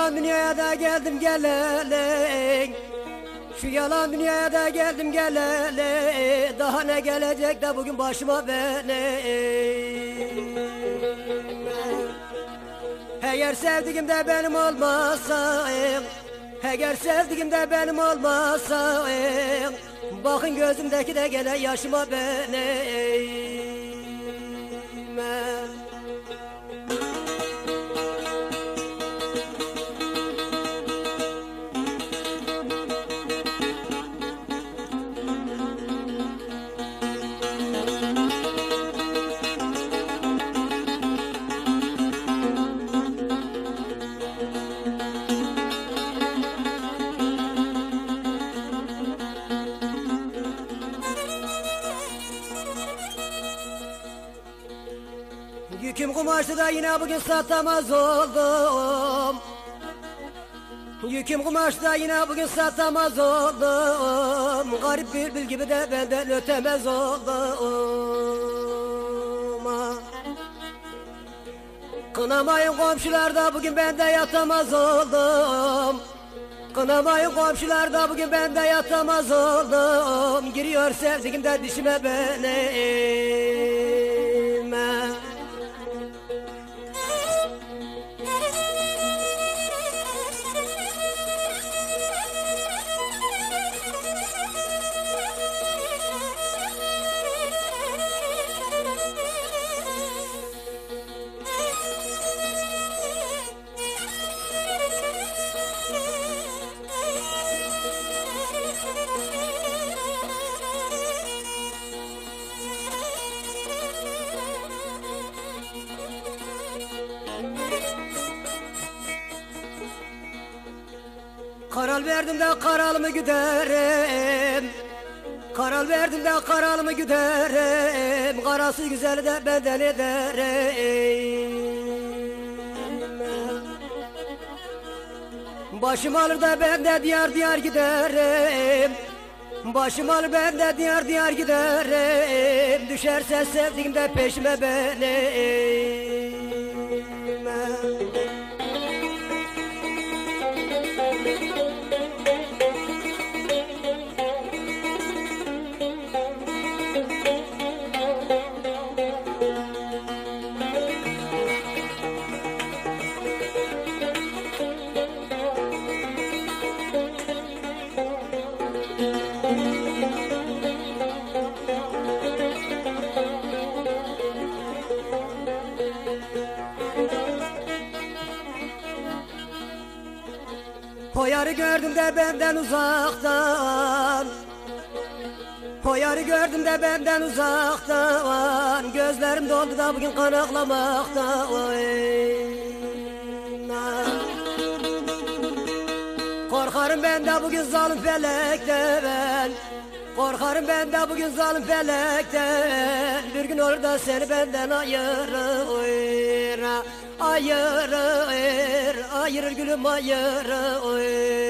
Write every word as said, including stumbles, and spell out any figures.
yalan dünyaya da geldim geleli. Şu yalan dünyaya da geldim geleli. Daha ne gelecek de bugün başıma benim. Eğer sevdiğim de benim olmasa, eğer sevdiğim de benim olmasa, bakın gözümdeki de gene yaşıma benim. Yüküm kumaştı da yine bugün satamaz oldum. Yüküm kumaştı da yine bugün satamaz oldum. Garip bülbül gibi de benden ötemez oldum. Kınamayın komşular da bugün bende yatamaz oldum. Kınamayın komşular da bugün bende yatamaz oldum. Giriyor sevdiğim de dişime benim. Karar verdim de karalımı güderim. Karar verdim de karalımı güderim. Karası güzeli de benden ederim. Başım alır da ben de diyar diyar giderim. Başım alır ben de diyar diyar giderim. Düşerse sevdiğim de peşime benim. Hoyarı gördüm de benden uzaktan. Hoyarı gördüm de benden uzaktan. Gözlerim doldu da bugün kan ağlamaktan. Korkarım ben de bugün zalim felekten. Korkarım ben de bugün zalim felekten. Bir gün olur da seni benden ayırır. Ayırır, ayırır gülüm ayırır.